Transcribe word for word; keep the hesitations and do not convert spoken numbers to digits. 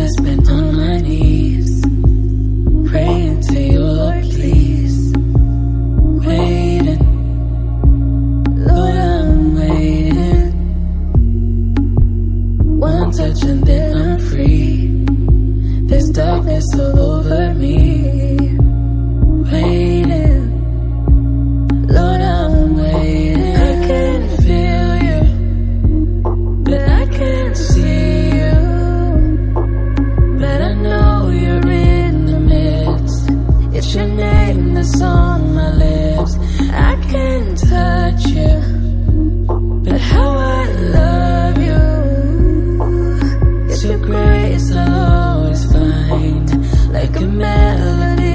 I spent on my knees, praying to you, Lord, please. Waiting, Lord, I'm waiting. One touch and then I'm free. There's darkness all over me. Waiting, Lord, I'm waiting. I can feel you, but I can't see you. But I know you're in the midst. It's your name that's on my lips. I can touch you, but how I love you. It's your grace I'll always find, like a melody